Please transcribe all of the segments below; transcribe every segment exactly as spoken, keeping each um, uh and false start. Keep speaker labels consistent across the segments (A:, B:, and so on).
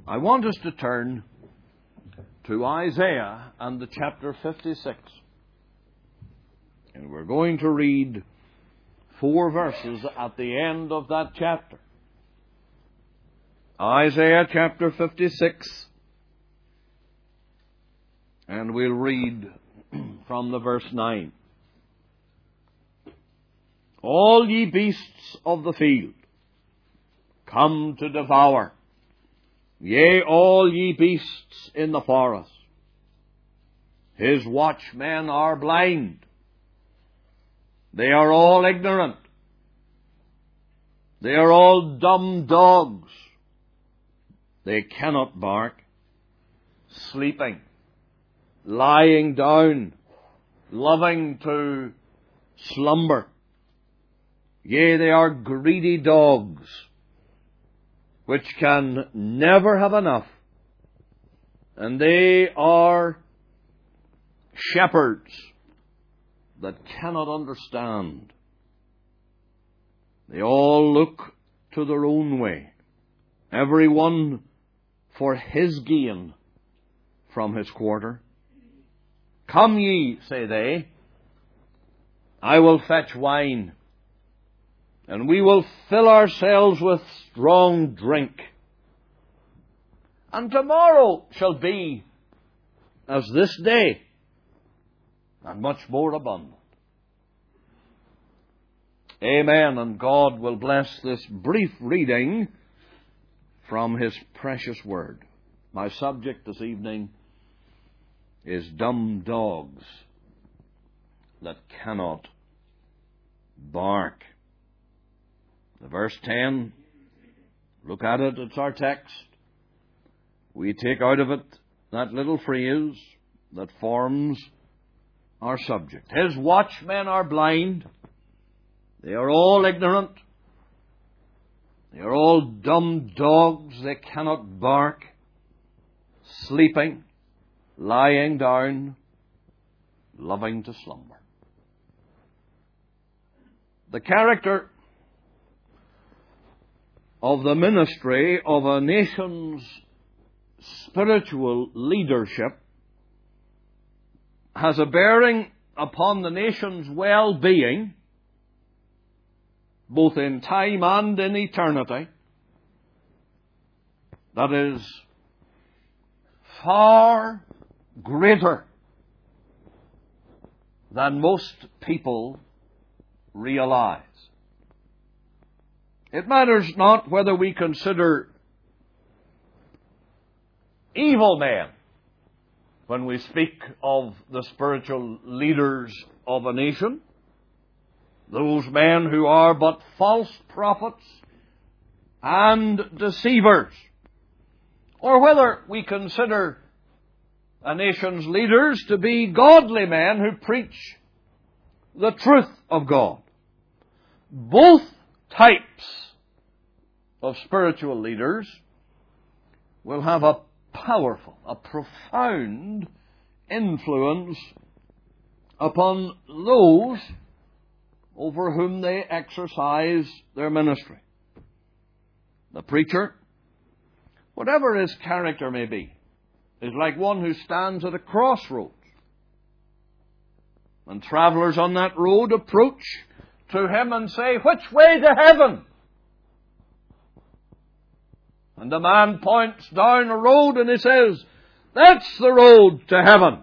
A: I want us to turn to Isaiah and the chapter fifty-six. And we're going to read four verses at the end of that chapter. Isaiah chapter fifty-six. And we'll read from the verse nine. All ye beasts of the field, come to devour. Yea, all ye beasts in the forest. His watchmen are blind. They are all ignorant. They are all dumb dogs. They cannot bark. Sleeping, lying down, loving to slumber. Yea, they are greedy dogs, which can never have enough. And they are shepherds that cannot understand. They all look to their own way, every one for his gain from his quarter. Come ye, say they, I will fetch wine, and we will fill ourselves with strong drink. And tomorrow shall be as this day, and much more abundant. Amen. And God will bless this brief reading from His precious Word. My subject this evening is dumb dogs that cannot bark. The verse ten, look at it, it's our text. We take out of it that little phrase that forms our subject. His watchmen are blind. They are all ignorant. They are all dumb dogs. They cannot bark. Sleeping, lying down, loving to slumber. The character of the ministry of a nation's spiritual leadership has a bearing upon the nation's well-being, both in time and in eternity, that is far greater than most people realize. It matters not whether we consider evil men when we speak of the spiritual leaders of a nation, those men who are but false prophets and deceivers, or whether we consider a nation's leaders to be godly men who preach the truth of God. Both types of spiritual leaders will have a powerful, a profound influence upon those over whom they exercise their ministry. The preacher, whatever his character may be, is like one who stands at a crossroads. And travelers on that road approach to him and say, "Which way to heaven?" And the man points down a road and he says, "That's the road to heaven."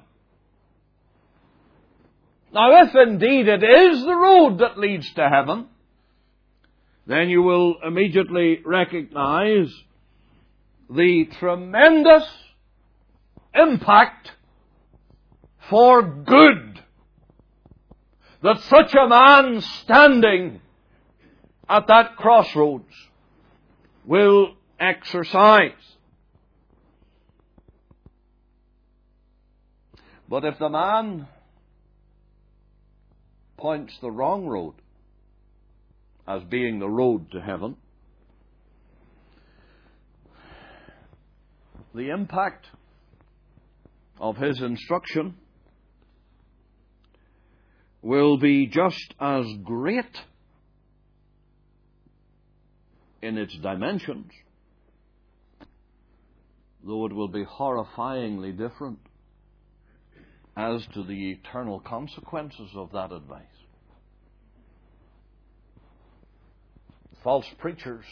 A: Now, if indeed it is the road that leads to heaven, then you will immediately recognize the tremendous impact for good that such a man standing at that crossroads will exercise. But if the man points the wrong road as being the road to heaven, the impact of his instruction will be just as great in its dimensions though it will be horrifyingly different as to the eternal consequences of that advice. False preachers,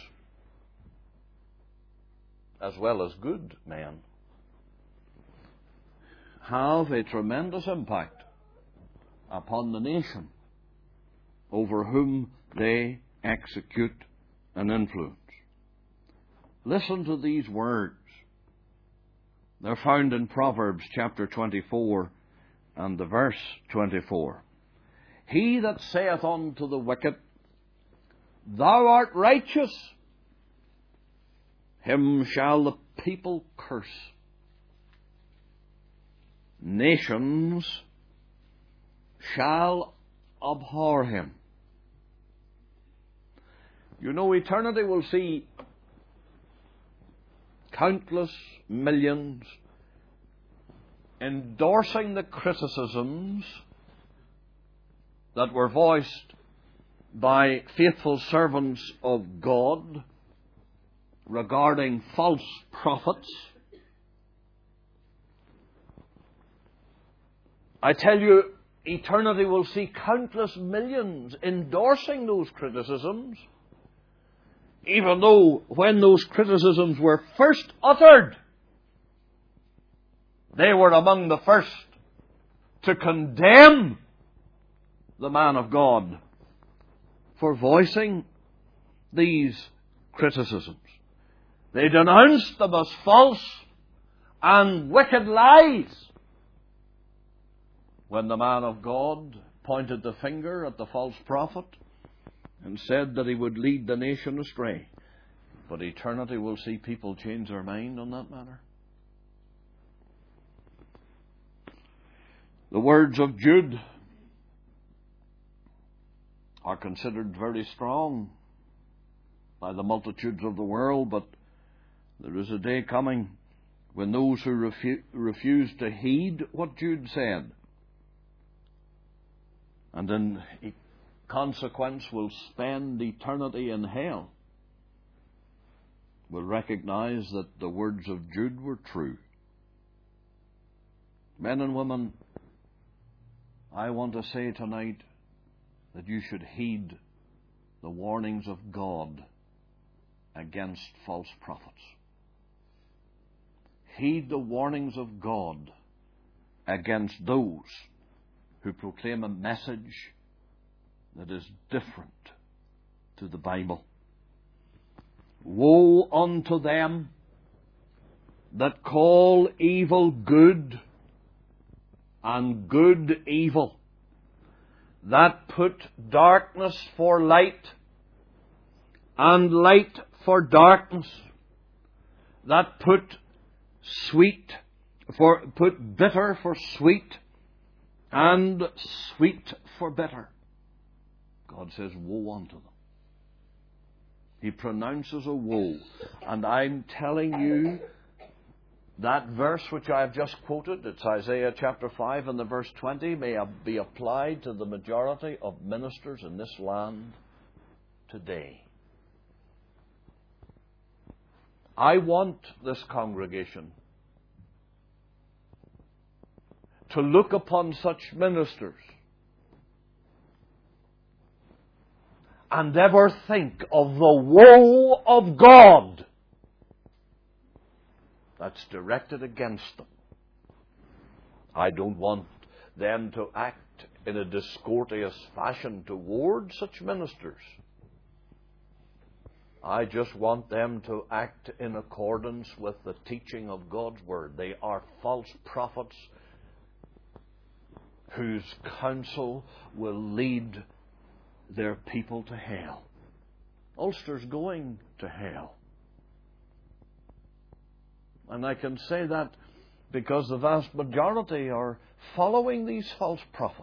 A: as well as good men, have a tremendous impact upon the nation over whom they execute an influence. Listen to these words. They're found in Proverbs chapter twenty-four and the verse twenty-four. He that saith unto the wicked, Thou art righteous, him shall the people curse. Nations shall abhor him. You know, eternity will see countless millions endorsing the criticisms that were voiced by faithful servants of God regarding false prophets. I tell you, eternity will see countless millions endorsing those criticisms, even though when those criticisms were first uttered, they were among the first to condemn the man of God for voicing these criticisms. They denounced them as false and wicked lies. When the man of God pointed the finger at the false prophet and said that he would lead the nation astray. But eternity will see people change their mind on that matter. The words of Jude are considered very strong by the multitudes of the world, but there is a day coming when those who refu- refuse to heed what Jude said, and in consequence will spend eternity in hell, will recognize that the words of Jude were true. Men and women, I want to say tonight that you should heed the warnings of God against false prophets. Heed the warnings of God against those who proclaim a message that is different to the Bible. Woe unto them that call evil good and good evil, that put darkness for light and light for darkness, that put sweet for put bitter for sweet and sweet for bitter. God says, woe unto them. He pronounces a woe. And I'm telling you, that verse which I have just quoted, it's Isaiah chapter five and the verse twenty, may be applied to the majority of ministers in this land today. I want this congregation to look upon such ministers and ever think of the woe of God that's directed against them. I don't want them to act in a discourteous fashion toward such ministers. I just want them to act in accordance with the teaching of God's Word. They are false prophets whose counsel will lead their people to hell. Ulster's going to hell. And I can say that because the vast majority are following these false prophets.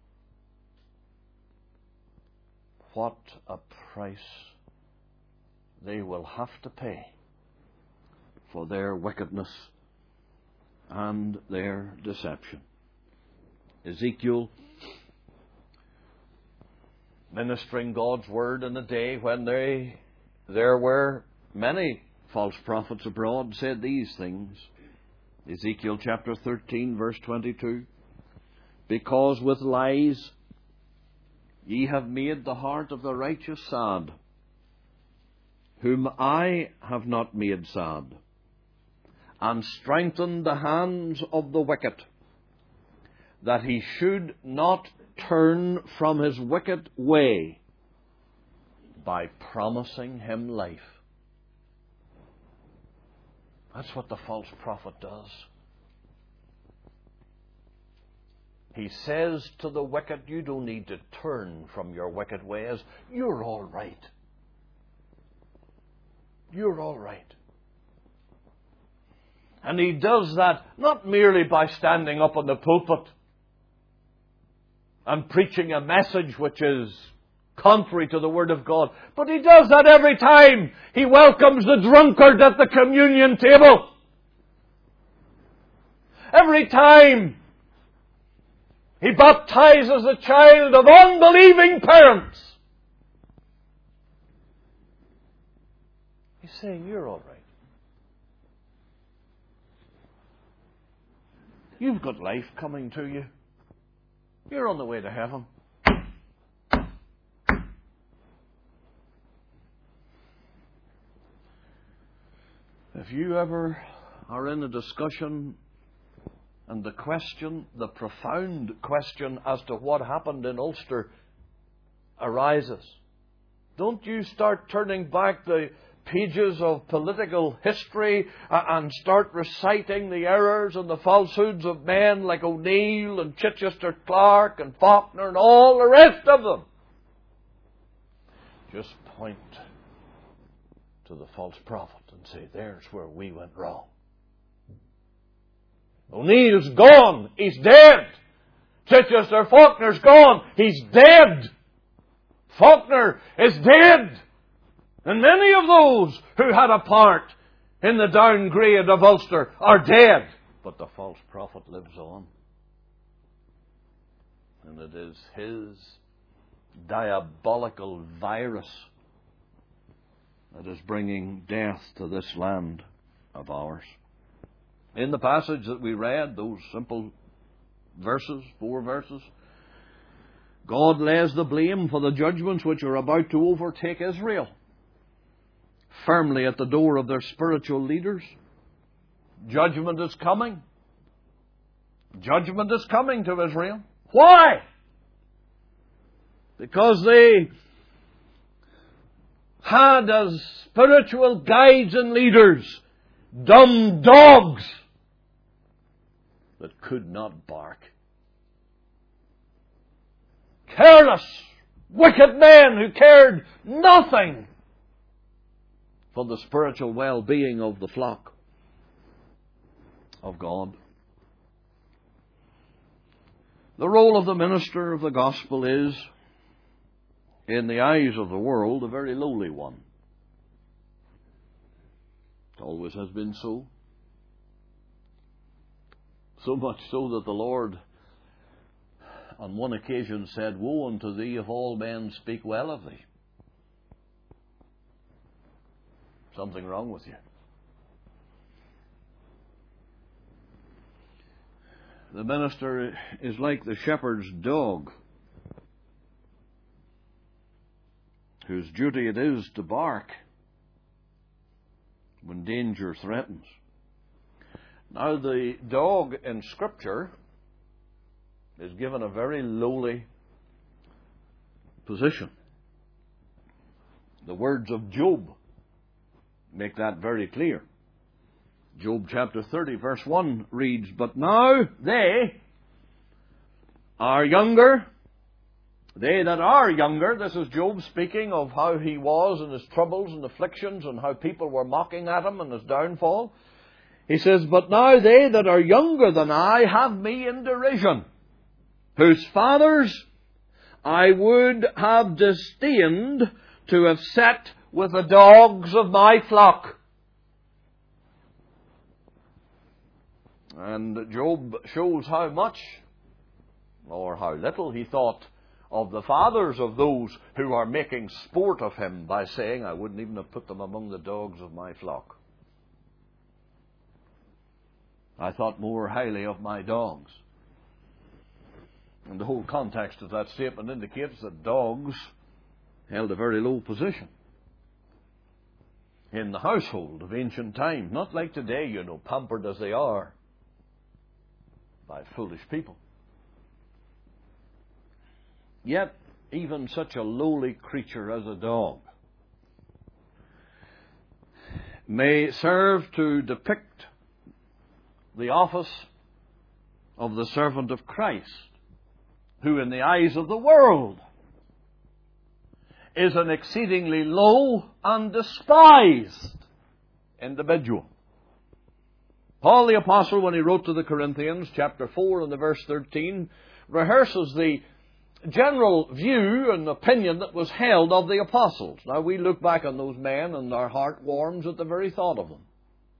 A: What a price they will have to pay for their wickedness and their deception. Ezekiel, ministering God's Word in a day when they, there were many false prophets abroad said these things. Ezekiel chapter thirteen, verse twenty-two. Because with lies ye have made the heart of the righteous sad, whom I have not made sad, and strengthened the hands of the wicked, that he should not turn from his wicked way, by promising him life. That's what the false prophet does. He says to the wicked, you don't need to turn from your wicked ways. You're all right. You're all right. And he does that not merely by standing up on the pulpit and preaching a message which is contrary to the Word of God, but he does that every time he welcomes the drunkard at the communion table. Every time he baptizes a child of unbelieving parents. He's saying, you're all right. You've got life coming to you. You're on the way to heaven. If you ever are in a discussion and the question, the profound question as to what happened in Ulster arises, don't you start turning back the pages of political history and start reciting the errors and the falsehoods of men like O'Neill and Chichester Clark and Faulkner and all the rest of them. Just point to the false prophet and say, there's where we went wrong. O'Neill's gone. He's dead. Chichester Faulkner's gone. He's dead. Faulkner is dead. And many of those who had a part in the downgrade of Ulster are dead. But the false prophet lives on. And it is his diabolical virus that is bringing death to this land of ours. In the passage that we read, those simple verses, four verses, God lays the blame for the judgments which are about to overtake Israel firmly at the door of their spiritual leaders. Judgment is coming. Judgment is coming to Israel. Why? Because they had as spiritual guides and leaders dumb dogs that could not bark. Careless, wicked men who cared nothing for the spiritual well-being of the flock of God. The role of the minister of the gospel is, in the eyes of the world, a very lowly one. It always has been so. So much so that the Lord on one occasion said, woe unto thee if all men speak well of thee. Something wrong with you. The minister is like the shepherd's dog, whose duty it is to bark when danger threatens. Now, the dog in Scripture is given a very lowly position. The words of Job make that very clear. Job chapter thirty, verse one reads, but now they are younger, they that are younger, this is Job speaking of how he was in his troubles and afflictions and how people were mocking at him and his downfall. He says, but now they that are younger than I have me in derision, whose fathers I would have disdained to have set with the dogs of my flock. And Job shows how much or how little he thought of the fathers of those who are making sport of him by saying, I wouldn't even have put them among the dogs of my flock. I thought more highly of my dogs. And the whole context of that statement indicates that dogs held a very low position in the household of ancient times. Not like today, you know, pampered as they are by foolish people. Yet, even such a lowly creature as a dog may serve to depict the office of the servant of Christ, who in the eyes of the world is an exceedingly low and despised individual. Paul the Apostle, when he wrote to the Corinthians, chapter four and the verse thirteen, rehearses the general view and opinion that was held of the apostles. Now, we look back on those men and our heart warms at the very thought of them.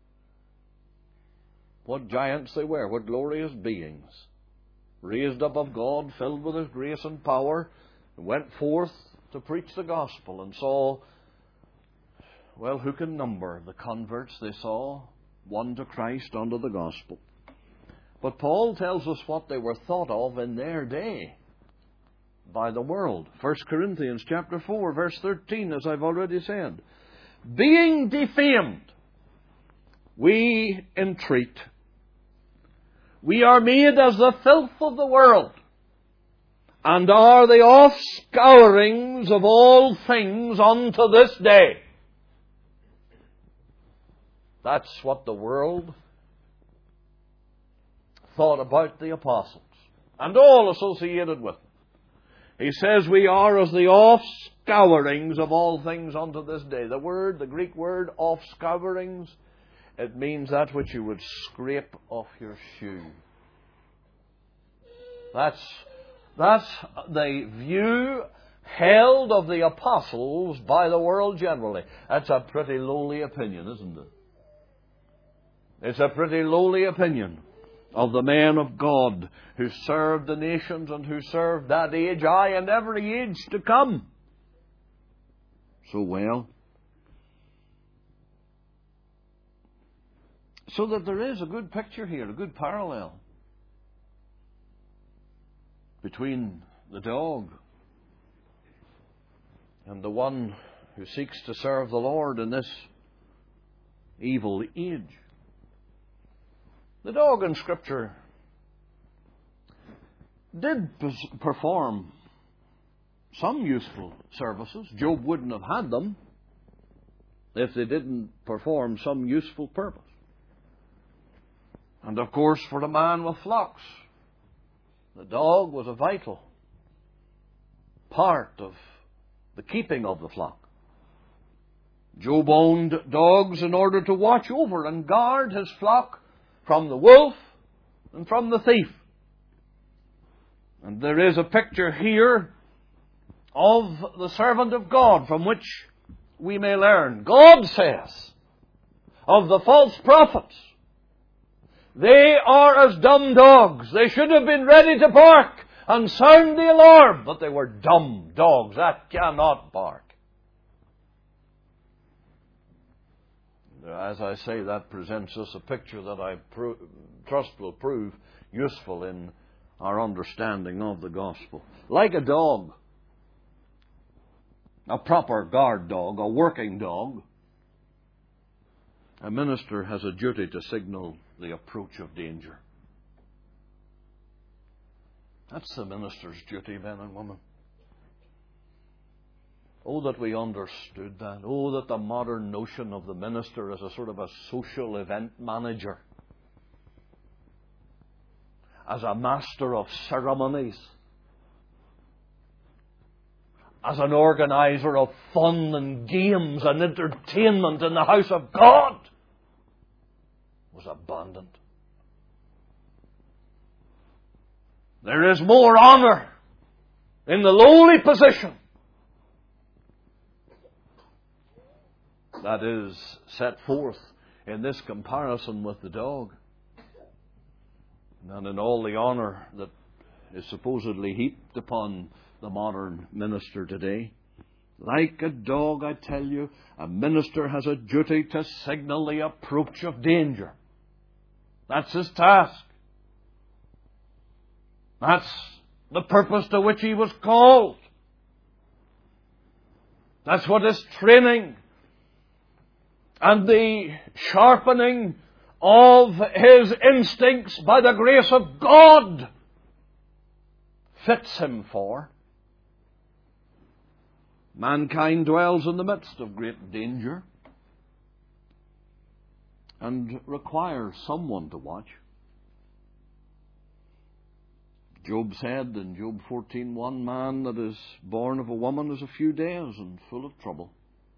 A: What giants they were, what glorious beings, raised up of God, filled with His grace and power, went forth to preach the gospel and saw, well, who can number the converts they saw, won to Christ under the gospel. But Paul tells us what they were thought of in their day by the world. First Corinthians chapter four, verse thirteen, as I've already said. Being defamed, we entreat. We are made as the filth of the world, and are the offscourings of all things unto this day. That's what the world thought about the apostles, and all associated with them. He says we are as the offscourings of all things unto this day. The word, the Greek word, offscourings, it means that which you would scrape off your shoe. That's, that's the view held of the apostles by the world generally. That's a pretty lowly opinion, isn't it? It's a pretty lowly opinion of the men of God who served the nations and who served that age, aye, and every age to come so well. So that there is a good picture here, a good parallel between the dog and the one who seeks to serve the Lord in this evil age. The dog in Scripture did perform some useful services. Job wouldn't have had them if they didn't perform some useful purpose. And of course, for a man with flocks, the dog was a vital part of the keeping of the flock. Job owned dogs in order to watch over and guard his flock from the wolf and from the thief. And there is a picture here of the servant of God from which we may learn. God says of the false prophets, they are as dumb dogs. They should have been ready to bark and sound the alarm, but they were dumb dogs that cannot bark. As I say, that presents us a picture that I pro- trust will prove useful in our understanding of the gospel. Like a dog, a proper guard dog, a working dog, a minister has a duty to signal the approach of danger. That's the minister's duty, men and women. Oh, that we understood that. Oh, that the modern notion of the minister as a sort of a social event manager, as a master of ceremonies, as an organizer of fun and games and entertainment in the house of God, was abandoned. There is more honor in the lowly position that is set forth in this comparison with the dog, and in all the honor that is supposedly heaped upon the modern minister today. Like a dog, I tell you, a minister has a duty to signal the approach of danger. That's his task. That's the purpose to which he was called. That's what his training and the sharpening of his instincts by the grace of God fits him for. Mankind dwells in the midst of great danger and requires someone to watch. Job said in Job fourteen one, man that is born of a woman is a few days and full of trouble.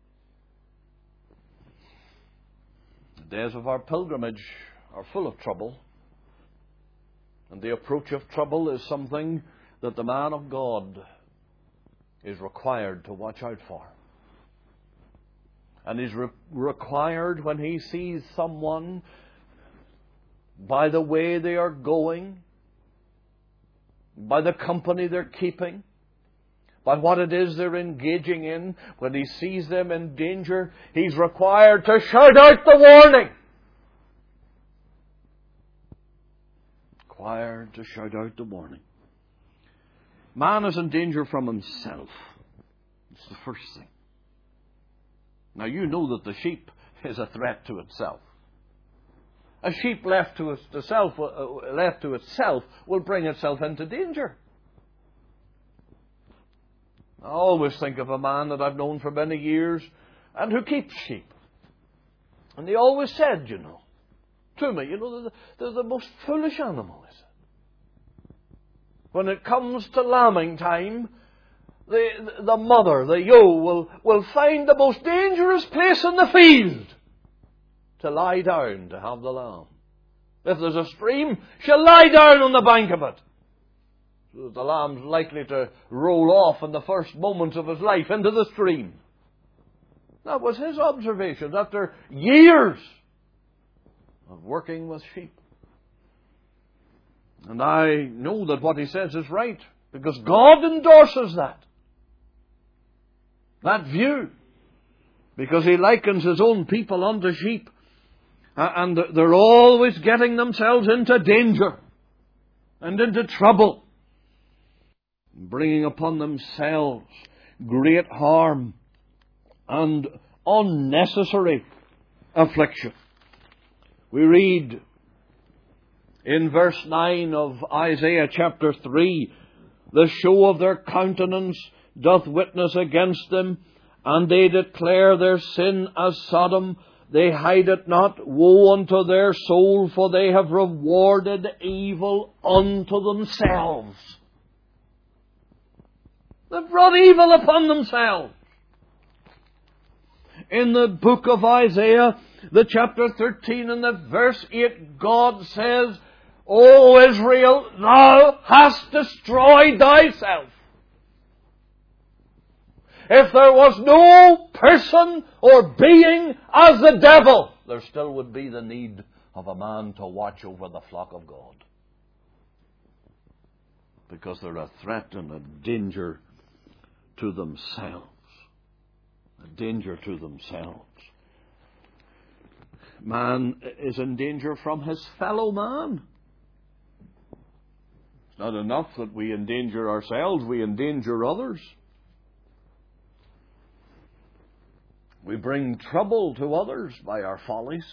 A: The days of our pilgrimage are full of trouble, and the approach of trouble is something that the man of God is required to watch out for. And is re- required when he sees someone, by the way they are going, by the company they're keeping, by what it is they're engaging in, when he sees them in danger, he's required to shout out the warning. Required to shout out the warning. Man is in danger from himself. It's the first thing. Now you know that the sheep is a threat to itself. A sheep left to itself, uh, left to itself will bring itself into danger. I always think of a man that I've known for many years and who keeps sheep. And he always said, you know, to me, you know, they're the, they're the most foolish animal, is it? When it comes to lambing time, the, the mother, the ewe, will, will find the most dangerous place in the field to lie down to have the lamb. If there's a stream, she'll lie down on the bank of it, so that the lamb's likely to roll off in the first moments of his life into the stream. That was his observation after years of working with sheep. And I know that what he says is right, because God endorses that. That view. Because he likens his own people unto sheep. And they're always getting themselves into danger and into trouble, bringing upon themselves great harm and unnecessary affliction. We read in verse nine of Isaiah chapter three, the show of their countenance doth witness against them, and they declare their sin as Sodom. They hide it not. Woe unto their soul, for they have rewarded evil unto themselves. They've brought evil upon themselves. In the book of Isaiah, the chapter thirteen and the verse eight, God says, O Israel, thou hast destroyed thyself. If there was no person or being as the devil, there still would be the need of a man to watch over the flock of God. Because they're a threat and a danger to themselves. A danger to themselves. Man is in danger from his fellow man. It's not enough that we endanger ourselves, we endanger others. We bring trouble to others by our follies.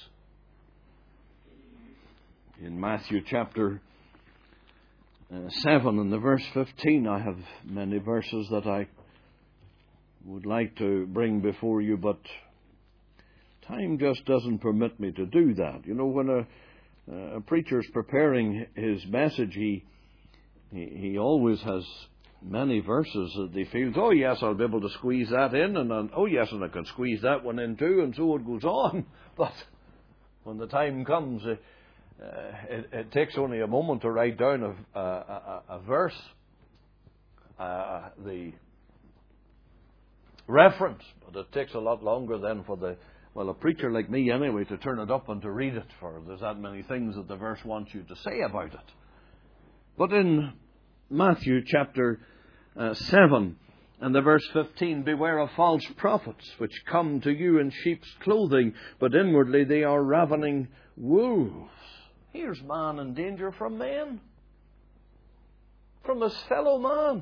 A: In Matthew chapter uh, seven and the verse fifteen, I have many verses that I would like to bring before you, but time just doesn't permit me to do that. You know, when a, a preacher's preparing his message, he, he he always has many verses that he feels, oh yes, I'll be able to squeeze that in, and then, oh yes, and I can squeeze that one in too, and so it goes on. But when the time comes, uh, it, it takes only a moment to write down a, a, a, a verse, uh, the reference, but it takes a lot longer then for the, well, a preacher like me anyway, to turn it up and to read it, for there's that many things that the verse wants you to say about it. But in Matthew chapter uh, seven and the verse fifteen, beware of false prophets, which come to you in sheep's clothing, but inwardly they are ravening wolves. Here's man in danger from men, from his fellow man.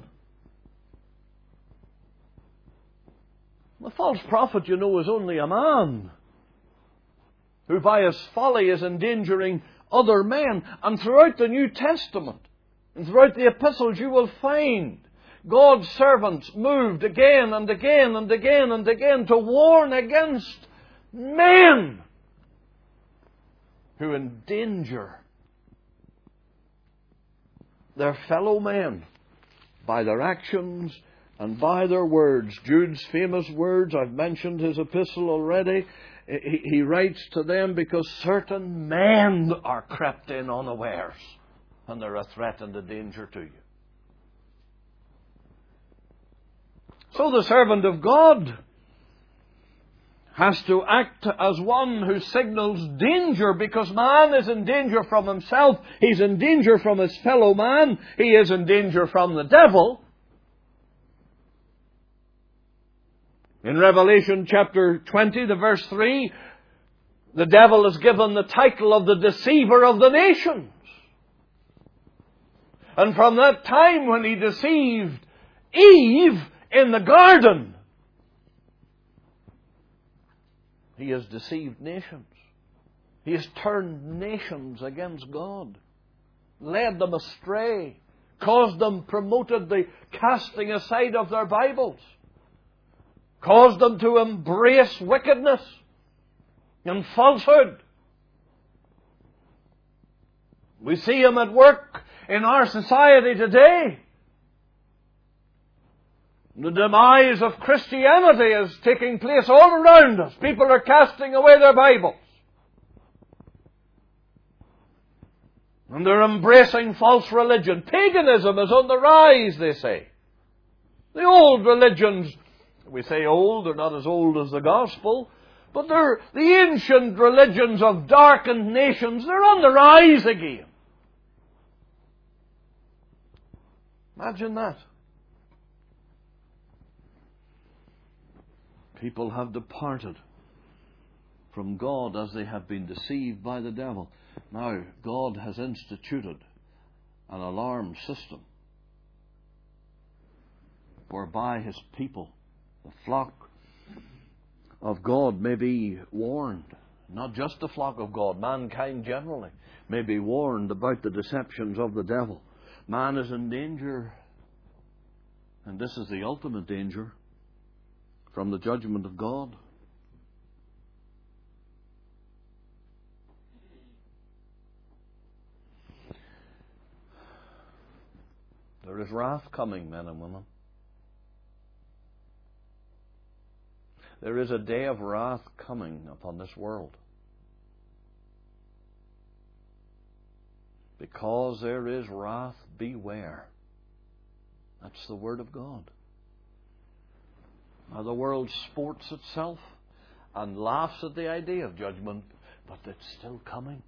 A: The false prophet, you know, is only a man who by his folly is endangering other men. And throughout the New Testament, and throughout the epistles, you will find God's servants moved again and again and again and again to warn against men who endanger their fellow men by their actions and by their words. Jude's famous words, I've mentioned his epistle already. He, he writes to them, because certain men are crept in unawares, and they're a threat and a danger to you. So the servant of God has to act as one who signals danger, because man is in danger from himself. He's in danger from his fellow man. He is in danger from the devil. In Revelation chapter twenty, the verse three, the devil is given the title of the deceiver of the nations. And from that time when he deceived Eve in the garden, he has deceived nations. He has turned nations against God, led them astray, caused them, promoted the casting aside of their Bibles, caused them to embrace wickedness and falsehood. We see him at work in our society today. The demise of Christianity is taking place all around us. People are casting away their Bibles. And they're embracing false religion. Paganism is on the rise, they say. The old religions, we say old, they're not as old as the gospel, but they're the ancient religions of darkened nations. They're on the rise again. Imagine that. People have departed from God as they have been deceived by the devil. Now, God has instituted an alarm system whereby His people, the flock of God, may be warned. Not just the flock of God, mankind generally may be warned about the deceptions of the devil. Man is in danger, and this is the ultimate danger, from the judgment of God. There is wrath coming, men and women. There is a day of wrath coming upon this world. Because there is wrath, beware. That's the Word of God. Now, the world sports itself and laughs at the idea of judgment, but it's still coming.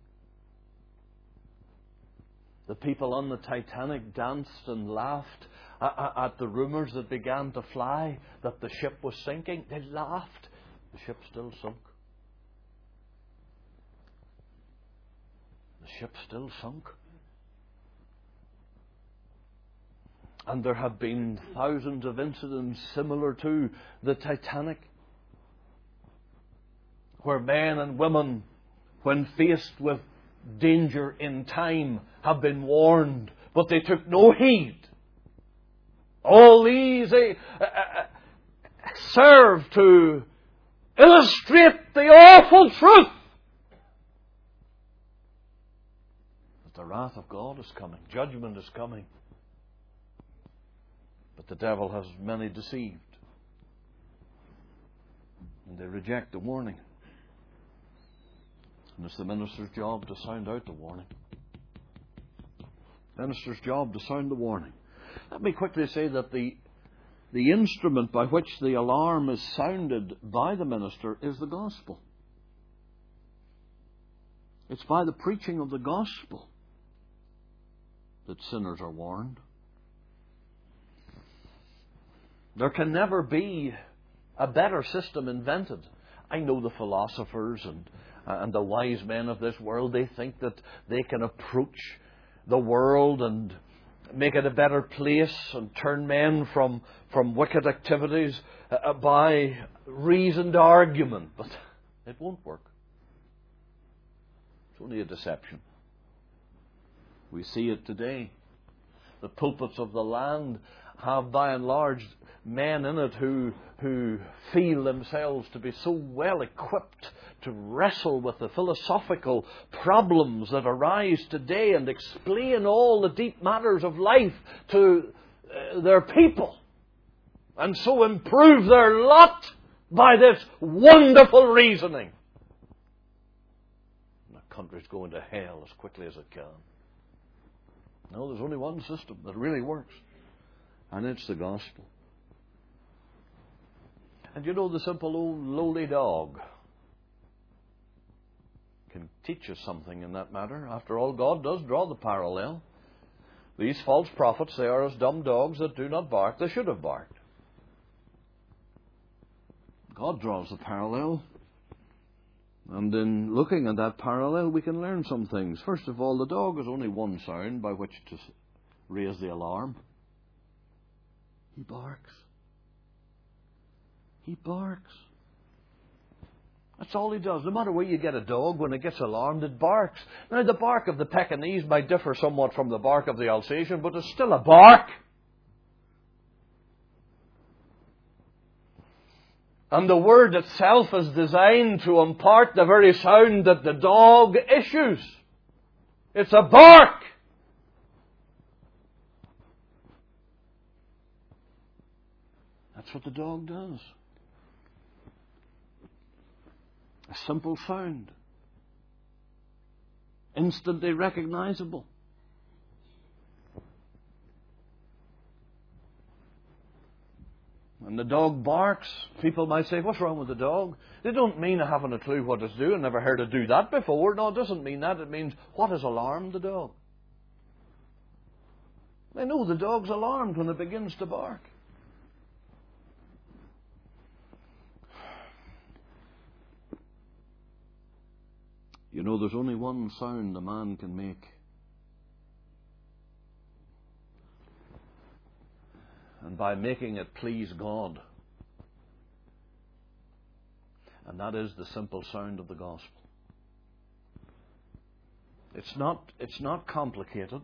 A: The people on the Titanic danced and laughed at the rumours that began to fly that the ship was sinking. They laughed. The ship still sunk. The ship still sunk. And there have been thousands of incidents similar to the Titanic, where men and women, when faced with danger in time, have been warned, but they took no heed. All these uh, uh, serve to illustrate the awful truth that the wrath of God is coming, judgment is coming. But the devil has many deceived, and they reject the warning. And it's the minister's job to sound out the warning. The minister's job to sound the warning. Let me quickly say that the, the instrument by which the alarm is sounded by the minister is the gospel. It's by the preaching of the gospel that sinners are warned. There can never be a better system invented. I know the philosophers and, and the wise men of this world, they think that they can approach the world and make it a better place and turn men from, from wicked activities uh, by reasoned argument. But it won't work. It's only a deception. We see it today. The pulpits of the land have by and large men in it who, who feel themselves to be so well equipped to wrestle with the philosophical problems that arise today and explain all the deep matters of life to uh, their people, and so improve their lot by this wonderful reasoning. And the country's going to hell as quickly as it can. No, there's only one system that really works, and it's the gospel. And you know, the simple old lowly dog can teach us something in that matter. After all, God does draw the parallel. These false prophets, they are as dumb dogs that do not bark. They should have barked. God draws the parallel. And in looking at that parallel, we can learn some things. First of all, the dog has only one sound by which to raise the alarm. He barks. He barks. That's all he does. No matter where you get a dog, when it gets alarmed, it barks. Now, the bark of the Pekingese might differ somewhat from the bark of the Alsatian, but it's still a bark. And the word itself is designed to impart the very sound that the dog issues. It's a bark. That's what the dog does. A simple sound. Instantly recognizable. When the dog barks, people might say, what's wrong with the dog? They don't mean I haven't a clue what it's doing. Never heard it do that before. No, it doesn't mean that. It means what has alarmed the dog. They know the dog's alarmed when it begins to bark. You know, there's only one sound a man can make. And by making it please God. And that is the simple sound of the gospel. It's not, it's not complicated.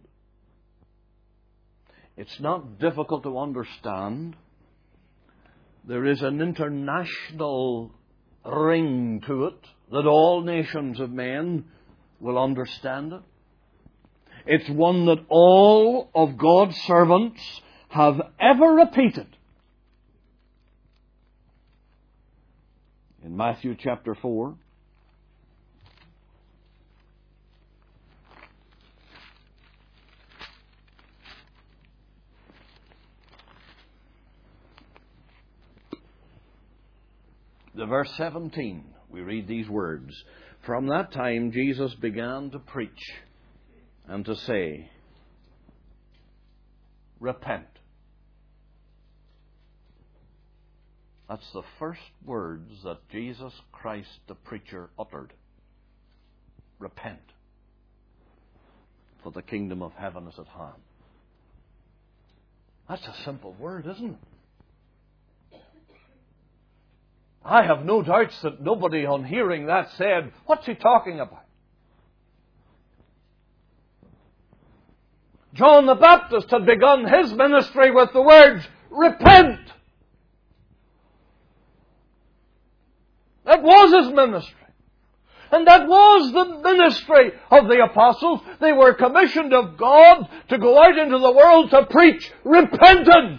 A: It's not difficult to understand. There is an international ring to it that all nations of men will understand it. It's one that all of God's servants have ever repeated. In Matthew chapter four, the verse seventeen, we read these words. From that time Jesus began to preach and to say, repent. That's the first words that Jesus Christ the preacher uttered. Repent, for the kingdom of heaven is at hand. That's a simple word, isn't it? I have no doubts that nobody on hearing that said, what's he talking about? John the Baptist had begun his ministry with the words, repent. That was his ministry. And that was the ministry of the apostles. They were commissioned of God to go out into the world to preach repentance.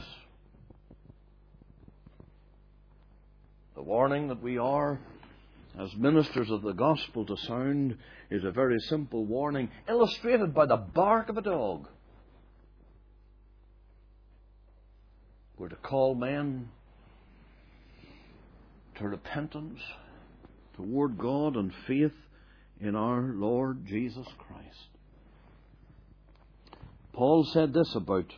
A: The warning that we are, as ministers of the gospel, to sound is a very simple warning, illustrated by the bark of a dog. We're to call men to repentance toward God and faith in our Lord Jesus Christ. Paul said this about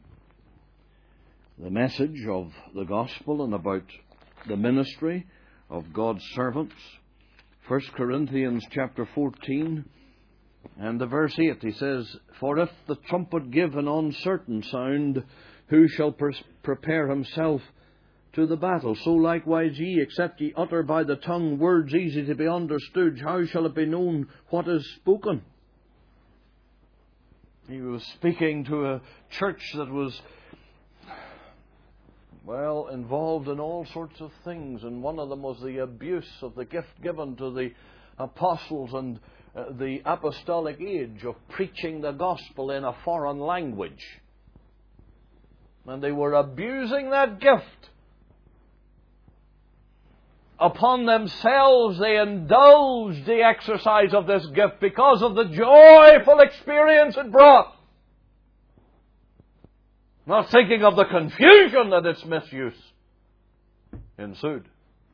A: the message of the gospel and about the ministry of God's servants. First Corinthians chapter fourteen and the verse eight, he says, "For if the trumpet give an uncertain sound, who shall pres- prepare himself to the battle? So likewise ye, except ye utter by the tongue words easy to be understood, how shall it be known what is spoken?" He was speaking to a church that was, well, involved in all sorts of things, and one of them was the abuse of the gift given to the apostles and uh, the apostolic age of preaching the gospel in a foreign language. And they were abusing that gift. Upon themselves they indulged the exercise of this gift because of the joyful experience it brought, not thinking of the confusion that its misuse ensued.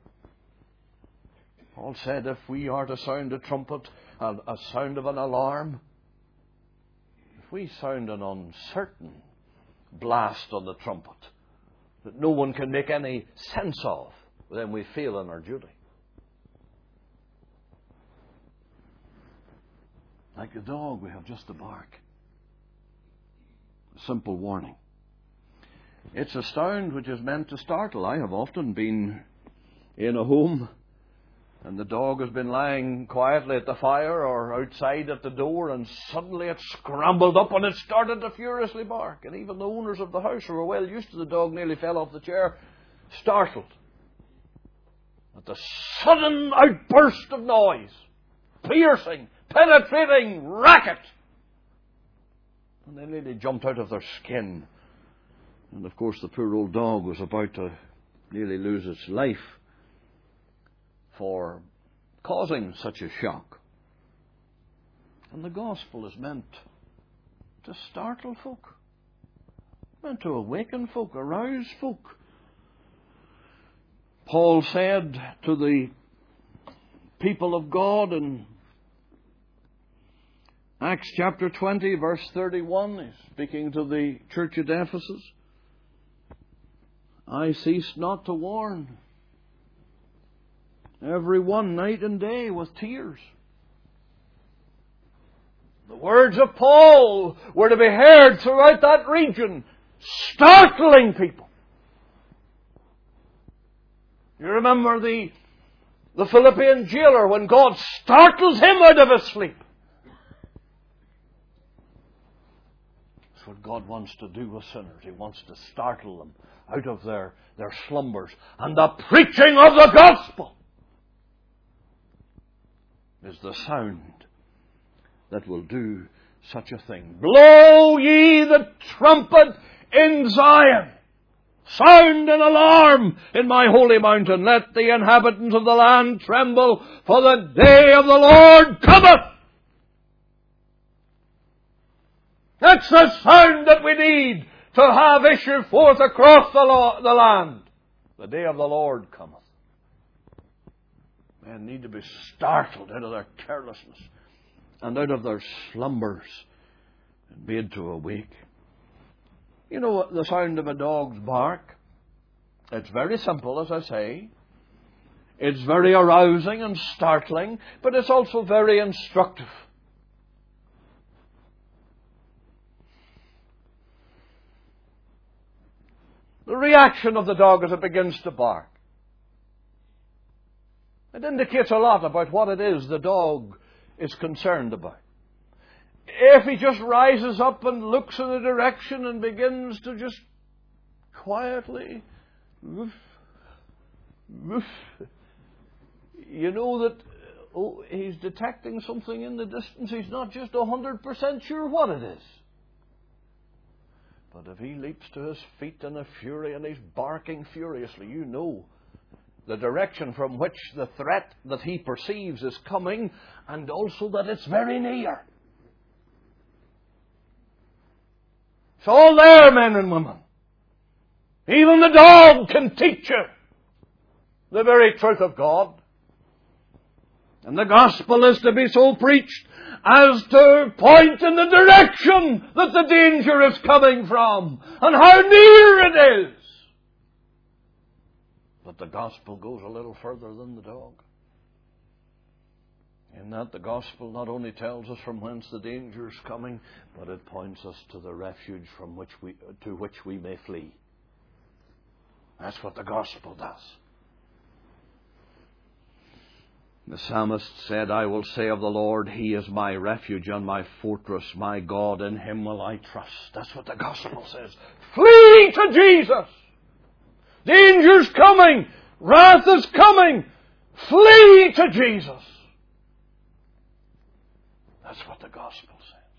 A: Paul said, if we are to sound a trumpet, a, a sound of an alarm, if we sound an uncertain blast on the trumpet that no one can make any sense of, then we fail in our duty. Like a dog, we have just a bark. A simple warning. It's a sound which is meant to startle. I have often been in a home and the dog has been lying quietly at the fire or outside at the door, and suddenly it scrambled up and it started to furiously bark. And even the owners of the house, who were well used to the dog, nearly fell off the chair, startled at the sudden outburst of noise, piercing, penetrating racket. And they nearly jumped out of their skin. And of course the poor old dog was about to nearly lose its life for causing such a shock. And the gospel is meant to startle folk, meant to awaken folk, arouse folk. Paul said to the people of God in Acts chapter twenty, verse thirty-one, he's speaking to the church at Ephesus, "I cease not to warn every one night and day with tears." The words of Paul were to be heard throughout that region, startling people. You remember the, the Philippian jailer when God startles him out of his sleep. That's what God wants to do with sinners. He wants to startle them out of their, their slumbers. And the preaching of the gospel is the sound that will do such a thing. Blow ye the trumpet in Zion. Sound an alarm in my holy mountain. Let the inhabitants of the land tremble, for the day of the Lord cometh. That's the sound that we need to have issue forth across the, lo- the land. The day of the Lord cometh. Men need to be startled out of their carelessness and out of their slumbers and made to awake. You know the sound of a dog's bark? It's very simple, as I say. It's very arousing and startling, but it's also very instructive. The reaction of the dog as it begins to bark, it indicates a lot about what it is the dog is concerned about. If he just rises up and looks in a direction and begins to just quietly woof, woof, you know that oh, he's detecting something in the distance. He's not just one hundred percent sure what it is. But if he leaps to his feet in a fury and he's barking furiously, you know the direction from which the threat that he perceives is coming, and also that it's very near. It's all there, men and women. Even the dog can teach you the very truth of God. And the gospel is to be so preached as to point in the direction that the danger is coming from and how near it is. But the gospel goes a little further than the dog. In that the gospel not only tells us from whence the danger is coming, but it points us to the refuge from which we, to which we may flee. That's what the gospel does. The psalmist said, I will say of the Lord, He is my refuge and my fortress, my God, in Him will I trust. That's what the gospel says. Flee to Jesus! Danger's coming! Wrath is coming! Flee to Jesus! That's what the gospel says.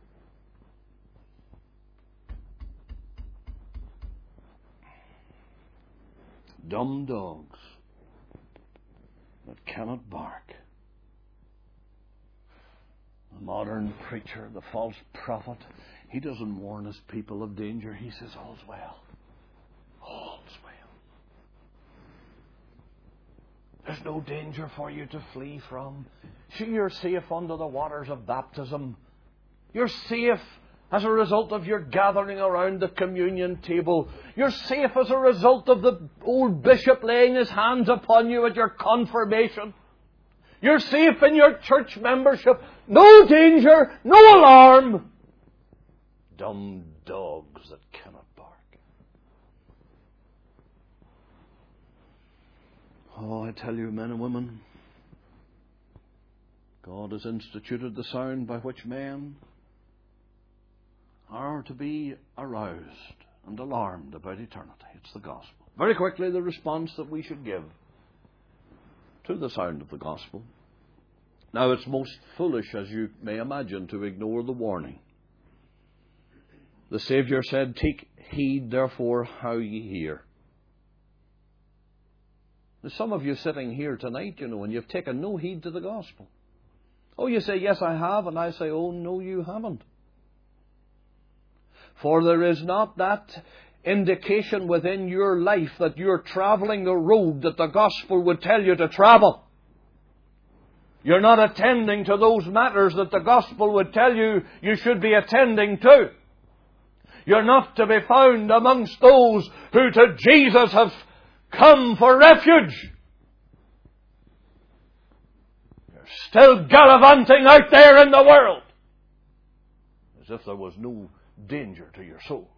A: Dumb dogs that cannot bark. The modern preacher, the false prophet, he doesn't warn his people of danger. He says, all's well. All's well. There's no danger for you to flee from. Sure, you're safe under the waters of baptism. You're safe as a result of your gathering around the communion table. You're safe as a result of the old bishop laying his hands upon you at your confirmation. You're safe in your church membership. No danger, no alarm. Dumb dogs that cannot bark. Oh, I tell you, men and women, God has instituted the sound by which men are to be aroused and alarmed about eternity. It's the gospel. Very quickly, the response that we should give to the sound of the gospel. Now, it's most foolish, as you may imagine, to ignore the warning. The Saviour said, take heed, therefore, how ye hear. There's some of you sitting here tonight, you know, and you've taken no heed to the gospel. Oh, you say, yes, I have, and I say, oh, no, you haven't. For there is not that indication within your life that you're travelling the road that the gospel would tell you to travel. You're not attending to those matters that the gospel would tell you you should be attending to. You're not to be found amongst those who to Jesus have come for refuge. You're still gallivanting out there in the world as if there was no danger to your souls.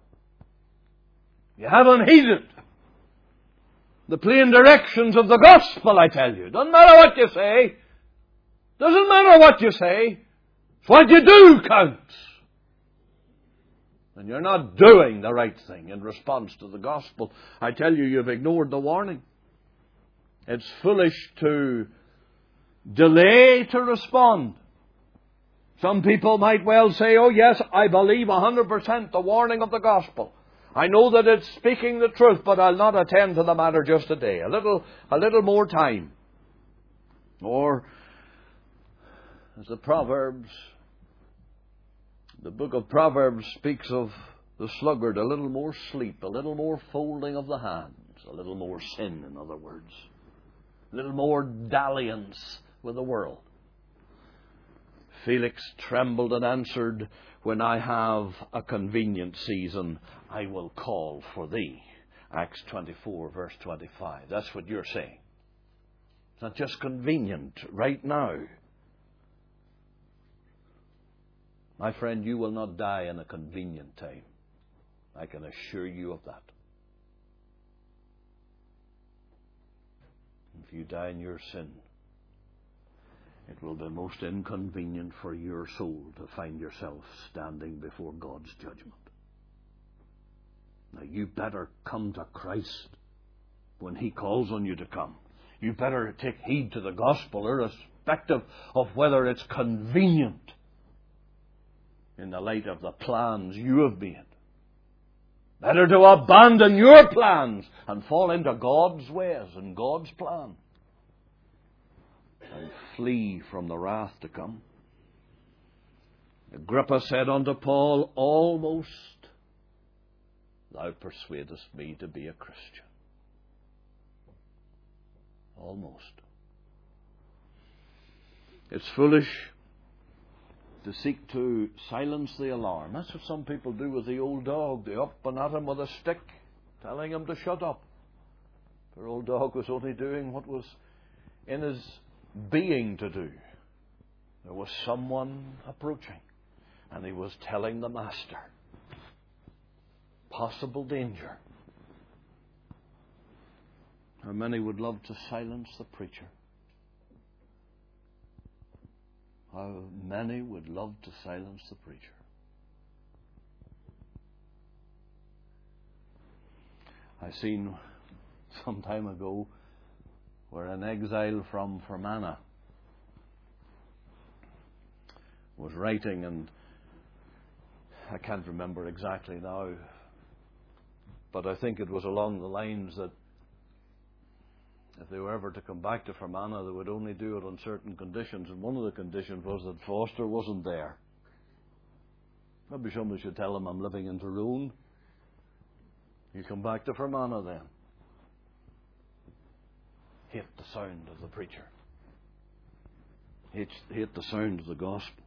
A: You haven't heeded the plain directions of the gospel, I tell you. Doesn't matter what you say. Doesn't matter what you say. It's what you do counts. And you're not doing the right thing in response to the gospel. I tell you, you've ignored the warning. It's foolish to delay to respond. Some people might well say, oh yes, I believe one hundred percent the warning of the gospel. I know that it's speaking the truth, but I'll not attend to the matter just today. A little, a little more time. Or, as the Proverbs, the book of Proverbs speaks of the sluggard, a little more sleep, a little more folding of the hands, a little more sin, in other words. A little more dalliance with the world. Felix trembled and answered, when I have a convenient season, I will call for thee. Acts twenty-four, verse twenty-five. That's what you're saying. It's not just convenient right now. My friend, you will not die in a convenient time. I can assure you of that. If you die in your sin, it will be most inconvenient for your soul to find yourself standing before God's judgment. Now, you better come to Christ when He calls on you to come. You better take heed to the gospel, irrespective of whether it's convenient in the light of the plans you have made. Better to abandon your plans and fall into God's ways and God's plan and flee from the wrath to come. Agrippa said unto Paul, almost thou persuadest me to be a Christian. Almost. It's foolish to seek to silence the alarm. That's what some people do with the old dog. They up and at him with a stick, telling him to shut up. The old dog was only doing what was in his being to do. There was someone approaching, and he was telling the master possible danger. How many would love to silence the preacher? How many would love to silence the preacher? I seen some time ago where an exile from Fermanagh was writing, and I can't remember exactly now, but I think it was along the lines that if they were ever to come back to Fermanagh, they would only do it on certain conditions, and one of the conditions was that Foster wasn't there. Maybe somebody should tell him, I'm living in Tyrone. You come back to Fermanagh then. Hate the sound of the preacher. Hate, hate the sound of the gospel.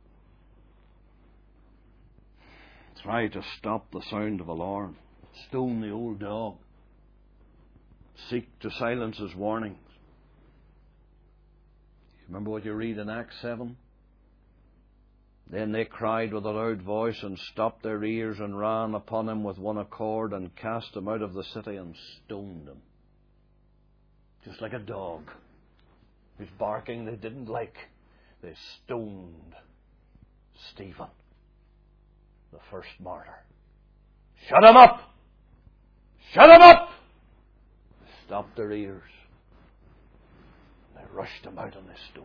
A: Try to stop the sound of alarm. Stone the old dog. Seek to silence his warnings. Remember what you read in Acts seven? Then they cried with a loud voice and stopped their ears and ran upon him with one accord and cast him out of the city and stoned him. Just like a dog whose barking they didn't like. They stoned Stephen, the first martyr. Shut him up! Shut him up! They stopped their ears. They rushed him out on this stone.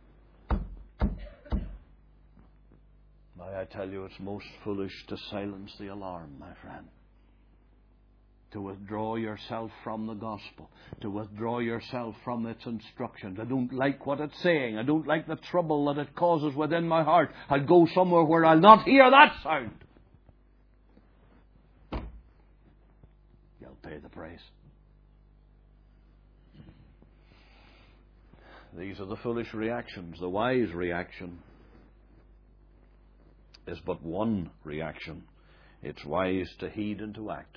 A: Now I tell you, it's most foolish to silence the alarm, my friend. To withdraw yourself from the gospel. To withdraw yourself from its instructions. I don't like what it's saying. I don't like the trouble that it causes within my heart. I'll go somewhere where I'll not hear that sound. You'll pay the price. These are the foolish reactions. The wise reaction is but one reaction. It's wise to heed and to act.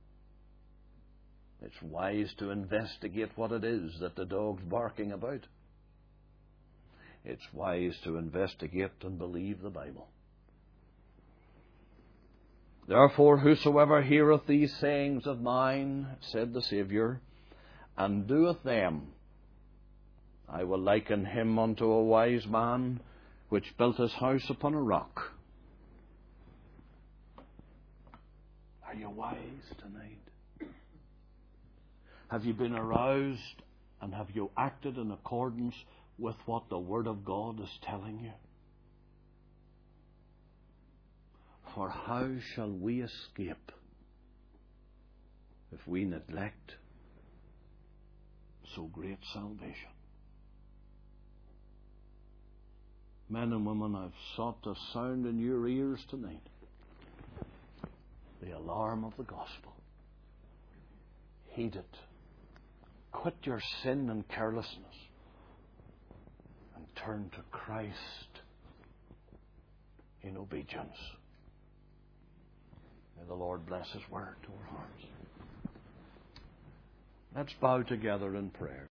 A: It's wise to investigate what it is that the dog's barking about. It's wise to investigate and believe the Bible. Therefore, whosoever heareth these sayings of mine, said the Saviour, and doeth them, I will liken him unto a wise man which built his house upon a rock. Are you wise tonight? Have you been aroused and have you acted in accordance with what the Word of God is telling you? For how shall we escape if we neglect so great salvation? Men and women, I've sought to sound in your ears tonight the alarm of the gospel. Heed it. Quit your sin and carelessness and turn to Christ in obedience. May the Lord bless His word to our hearts. Let's bow together in prayer.